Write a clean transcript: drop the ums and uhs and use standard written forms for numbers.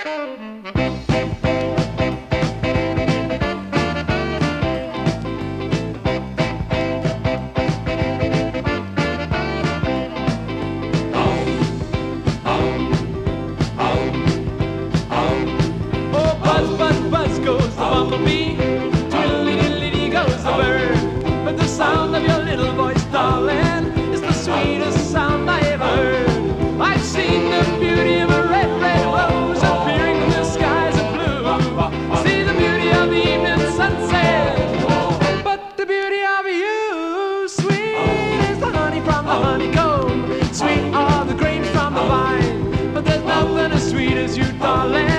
Oh, buzz, buzz, buzz goes the bumblebee. Twiddly-diddly-dee goes the bird. But the sound of your little voice, darling, is the sweetest sound I ever heard. I've seen the beauty of a red, red rose appearing in the skies of blue. See the beauty of the evening sunset. But the beauty of you, sweet is the honey from the honeycomb. Sweet are the grains from the vine. But there's nothing as sweet as you, darling.